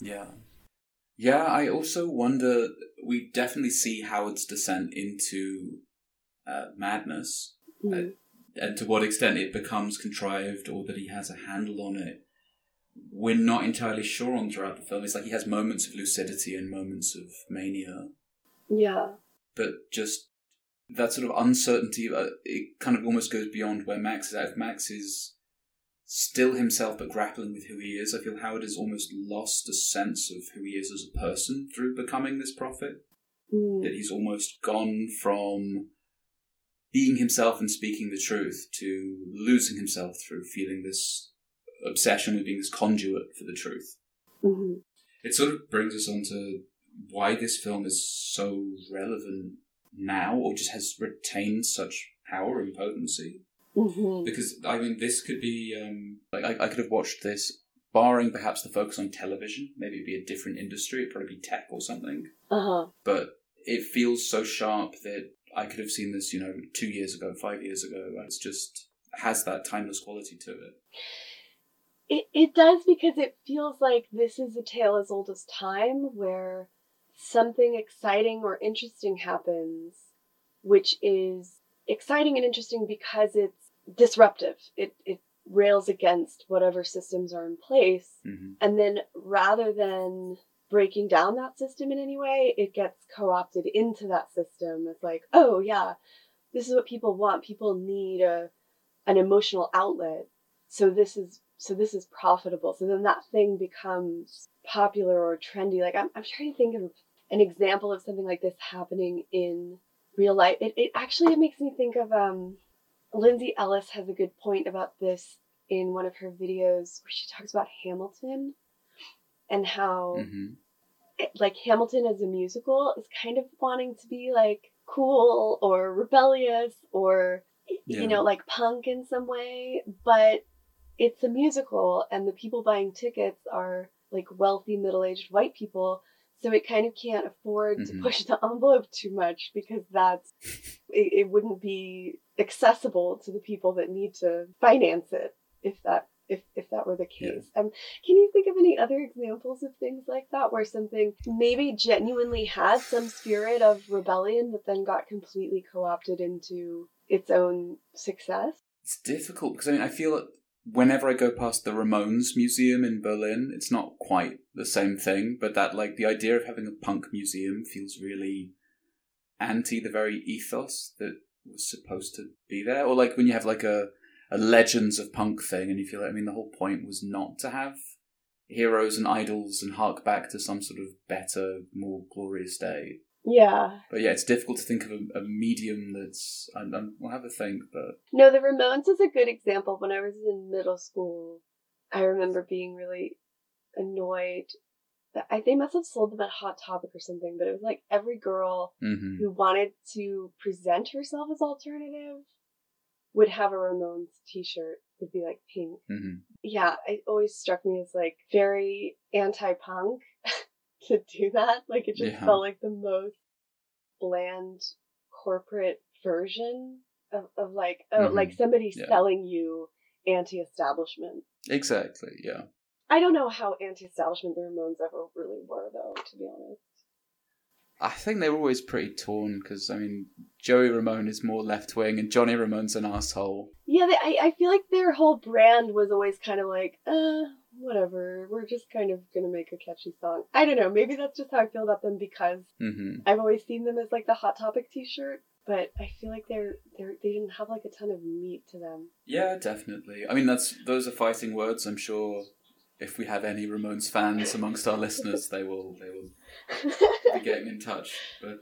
A: I also wonder, we definitely see Howard's descent into madness. and to what extent it becomes contrived or that he has a handle on it, we're not entirely sure on throughout the film. It's like he has moments of lucidity and moments of mania.
B: Yeah.
A: But just that sort of uncertainty, it kind of almost goes beyond where Max is at. If Max is still himself but grappling with who he is, I feel Howard has almost lost a sense of who he is as a person through becoming this prophet. That he's almost gone from being himself and speaking the truth to losing himself through feeling this obsession with being this conduit for the truth.
B: Mm-hmm.
A: It sort of brings us on to why this film is so relevant now, or just has retained such power and potency.
B: Mm-hmm.
A: Because, I mean, this could be... I could have watched this, barring perhaps the focus on television. Maybe it'd be a different industry. It'd probably be tech or something.
B: Uh-huh.
A: But it feels so sharp that I could have seen this, 2 years ago, 5 years ago. It's just has that timeless quality to it.
B: It does, because it feels like this is a tale as old as time, where something exciting or interesting happens, which is exciting and interesting because it's disruptive. It rails against whatever systems are in place.
A: Mm-hmm.
B: And then rather than breaking down that system in any way, it gets co-opted into that system. It's like, oh yeah, this is what people want. People need an emotional outlet. So this is profitable. So then that thing becomes popular or trendy. Like I'm trying to think of an example of something like this happening in real life. It actually makes me think of Lindsay Ellis has a good point about this in one of her videos where she talks about Hamilton and how like Hamilton as a musical is kind of wanting to be like cool or rebellious or like punk in some way, but it's a musical and the people buying tickets are like wealthy middle-aged white people, so it kind of can't afford to push the envelope too much because it wouldn't be accessible to the people that need to finance it if that were the case. Can you think of any other examples of things like that where something maybe genuinely had some spirit of rebellion but then got completely co-opted into its own success?
A: It's difficult because I feel that whenever I go past the Ramones Museum in Berlin, it's not quite the same thing, but that the idea of having a punk museum feels really anti the very ethos that was supposed to be there. Or when you have a Legends of Punk thing, and you feel the whole point was not to have heroes and idols and hark back to some sort of better, more glorious day.
B: Yeah.
A: But yeah, it's difficult to think of a medium that's... I'll have a think, but...
B: No, the Ramones is a good example. When I was in middle school, I remember being really annoyed. They must have sold them at Hot Topic or something, but it was every girl who wanted to present herself as alternative would have a Ramones t-shirt. It'd be pink.
A: Mm-hmm.
B: Yeah, it always struck me as very anti-punk to do that. It just felt like the most bland corporate version of somebody selling you anti-establishment.
A: Exactly, yeah.
B: I don't know how anti-establishment the Ramones ever really were, though, to be honest.
A: I think they were always pretty torn, because, Joey Ramone is more left-wing, and Johnny Ramone's an asshole.
B: Yeah, I feel like their whole brand was always kind of whatever, we're just kind of gonna make a catchy song. I don't know, maybe that's just how I feel about them, because I've always seen them as the Hot Topic t-shirt, but I feel like they didn't have a ton of meat to them.
A: Yeah, definitely. Those are fighting words. I'm sure if we have any Ramones fans amongst our listeners, they will be getting in touch. But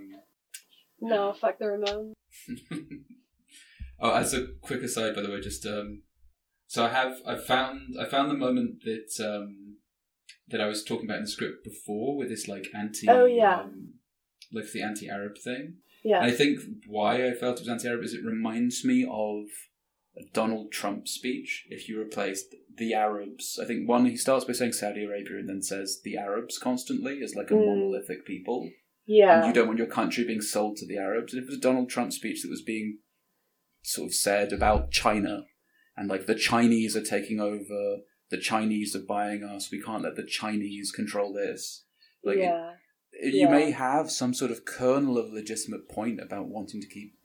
B: no, fuck the Ramones.
A: Oh, as a quick aside, by the way, just so I found the moment that that I was talking about in the script before with this anti the anti-Arab thing.
B: Yeah.
A: And I think why I felt it was anti-Arab is it reminds me of a Donald Trump speech. If you replaced the Arabs, I think he starts by saying Saudi Arabia and then says the Arabs constantly as a monolithic people.
B: Yeah.
A: And you don't want your country being sold to the Arabs. And if it was a Donald Trump speech that was being sort of said about China, and the Chinese are taking over, the Chinese are buying us, we can't let the Chinese control this. You may have some sort of kernel of legitimate point about wanting to keep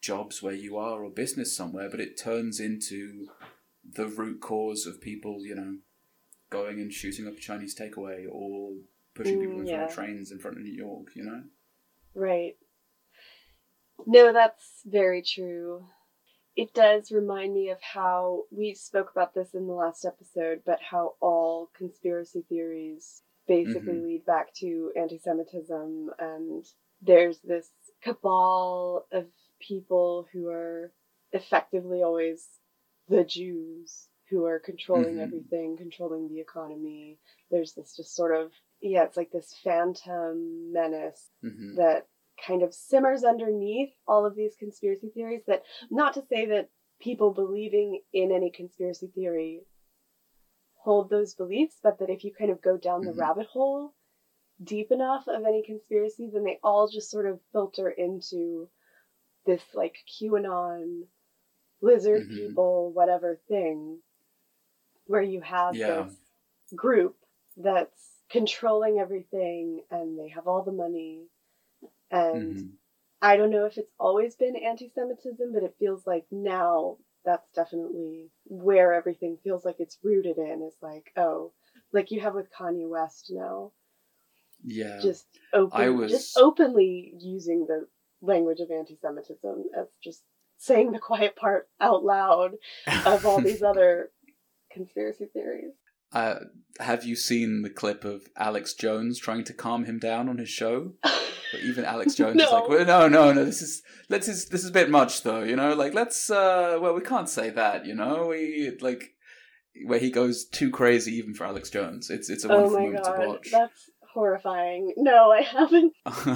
A: jobs where you are or business somewhere, but it turns into the root cause of people, going and shooting up a Chinese takeaway or pushing people in front of trains in front of New York,
B: Right. No, that's very true. It does remind me of how we spoke about this in the last episode, but how all conspiracy theories basically lead back to anti-Semitism, and there's this cabal of people who are effectively always the Jews who are controlling everything, controlling the economy. There's this just sort of, it's like this phantom menace that kind of simmers underneath all of these conspiracy theories. That, not to say that people believing in any conspiracy theory hold those beliefs, but that if you kind of go down the rabbit hole deep enough of any conspiracy, then they all just sort of filter into this like QAnon, lizard people, whatever thing, where you have this group that's controlling everything and they have all the money. And I don't know if it's always been anti-Semitism, but it feels like now that's definitely where everything feels like it's rooted in, is like, like you have with Kanye West now.
A: Yeah.
B: Just openly using the language of anti-Semitism as just saying the quiet part out loud of all these other conspiracy theories.
A: Have you seen the clip of Alex Jones trying to calm him down on his show? But even Alex Jones is like, well, no, this is a bit much though, like let's we can't say that, where he goes too crazy even for Alex Jones. It's a wonderful moment to watch.
B: That's horrifying. No, I haven't.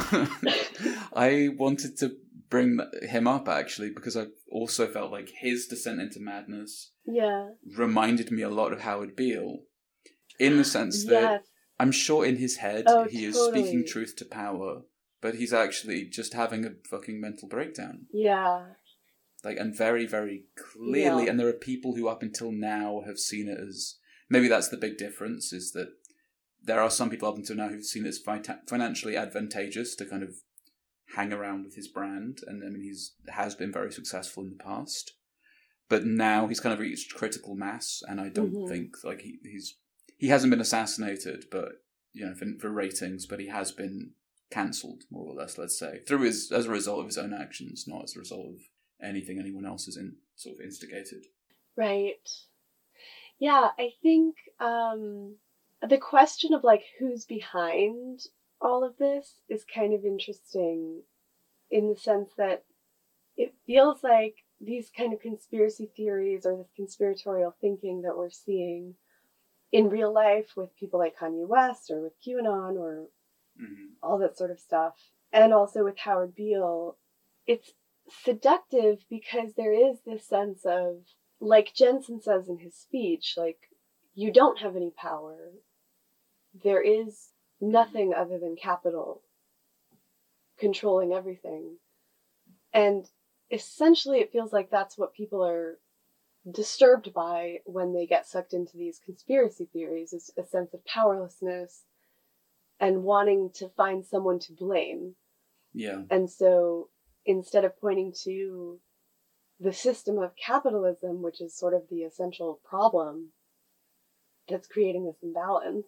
A: I wanted to bring him up actually because I also felt like his descent into madness reminded me a lot of Howard Beale, in the sense that I'm sure in his head he is speaking truth to power, but he's actually just having a fucking mental breakdown.
B: Yeah.
A: And very, very clearly, and there are people who up until now have seen it as, maybe that's the big difference, is that there are some people up until now who've seen it as financially advantageous to kind of hang around with his brand, and I mean has been very successful in the past, but now he's kind of reached critical mass, and I don't think he hasn't been assassinated, but for ratings, but he has been cancelled more or less, let's say, as a result of his own actions, not as a result of anything anyone else has sort of instigated.
B: Right. Yeah, I think the question of who's behind all of this is kind of interesting, in the sense that it feels like these kind of conspiracy theories or this conspiratorial thinking that we're seeing in real life with people like Kanye West or with QAnon or all that sort of stuff, and also with Howard Beale, it's seductive because there is this sense of, like Jensen says in his speech, you don't have any power. There is nothing other than capital controlling everything. And essentially it feels like that's what people are disturbed by when they get sucked into these conspiracy theories, is a sense of powerlessness and wanting to find someone to blame.
A: Yeah.
B: And so instead of pointing to the system of capitalism, which is sort of the essential problem that's creating this imbalance,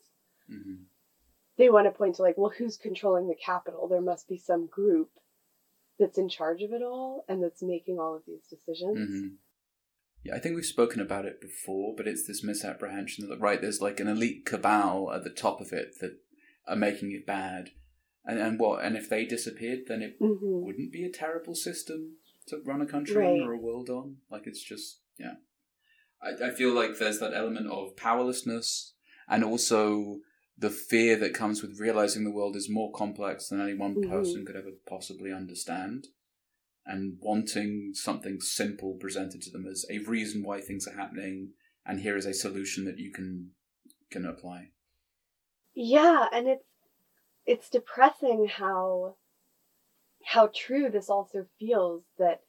B: they want to point to who's controlling the capital? There must be some group that's in charge of it all and that's making all of these decisions.
A: Yeah, I think we've spoken about it before, but it's this misapprehension that, there's an elite cabal at the top of it that are making it bad. And if they disappeared, then it wouldn't be a terrible system to run a country on or a world on. It's just, I feel like there's that element of powerlessness, and also the fear that comes with realizing the world is more complex than any one person could ever possibly understand, and wanting something simple presented to them as a reason why things are happening, and here is a solution that you can apply.
B: Yeah, and it's depressing how true this also feels, that,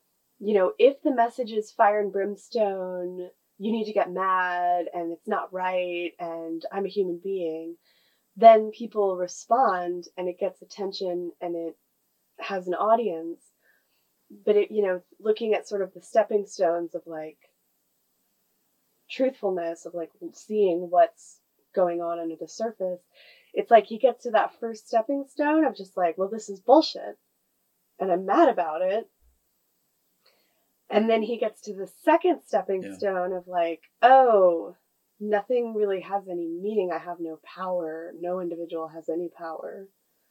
B: if the message is fire and brimstone, you need to get mad, and it's not right, and I'm a human being, then people respond, and it gets attention, and it has an audience. but it, looking at sort of the stepping stones of like truthfulness, of like seeing what's going on under the surface, it's like he gets to that first stepping stone of just like, well, this is bullshit and I'm mad about it. And then he gets to the second stepping stone of like, oh, nothing really has any meaning. I have no power. No individual has any power.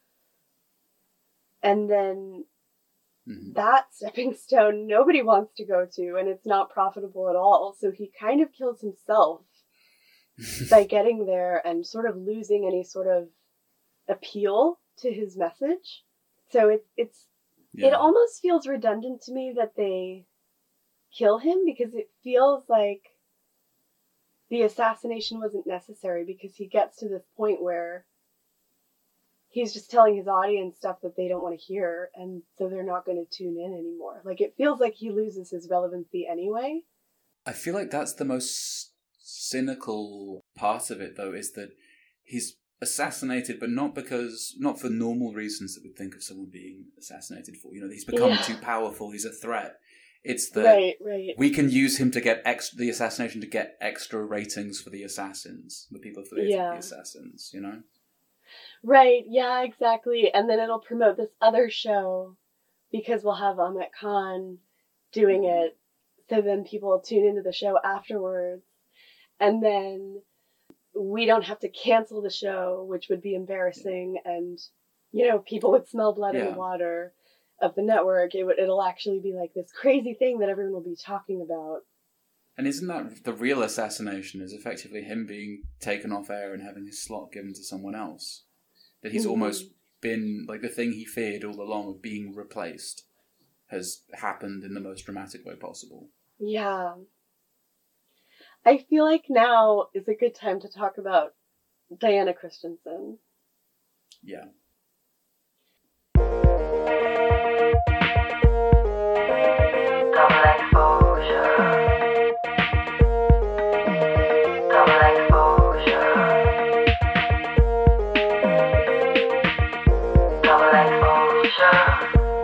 B: And then that stepping stone nobody wants to go to, and it's not profitable at all. So he kind of kills himself by getting there and sort of losing any sort of appeal to his message. So it almost feels redundant to me that they kill him, because it feels like the assassination wasn't necessary, because he gets to this point where he's just telling his audience stuff that they don't want to hear, and so they're not going to tune in anymore. Like, it feels like he loses his relevancy anyway.
A: I feel like that's the most cynical part of it, though, is that he's assassinated, but not for normal reasons that we'd think of someone being assassinated for. He's become too powerful, he's a threat. It's that
B: right.
A: We can use him to get the assassination to get extra ratings for the assassins, the people affiliated with the assassins,
B: Right, yeah, exactly. And then it'll promote this other show because we'll have Ahmet Khan doing it. So then people will tune into the show afterwards. And then we don't have to cancel the show, which would be embarrassing. And, people would smell blood in the water of the network. It'll actually be like this crazy thing that everyone will be talking about.
A: And isn't that the real assassination, is effectively him being taken off air and having his slot given to someone else? That he's almost been, like, the thing he feared all along of being replaced has happened in the most dramatic way possible.
B: Yeah. I feel like now is a good time to talk about Diana Christensen.
A: Yeah.
C: Double exposure. Double exposure. Double exposure.